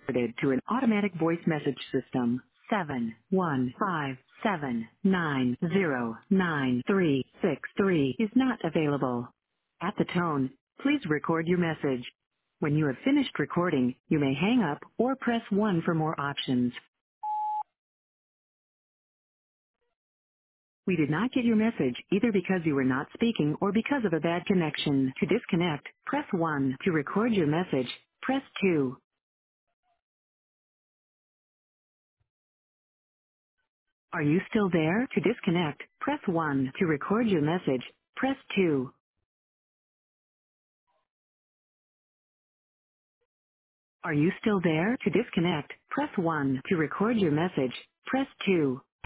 forwarded to an automatic voice message system. 71579093363 is not available. At the tone, please record your message. When you have finished recording, you may hang up or press 1 for more options. We did not get your message either because you were not speaking or because of a bad connection. To disconnect, press 1. To record your message, press 2. Are you still there? To disconnect, press 1. To record your message, press 2. Are you still there? To disconnect, press 1. To record your message, press 2.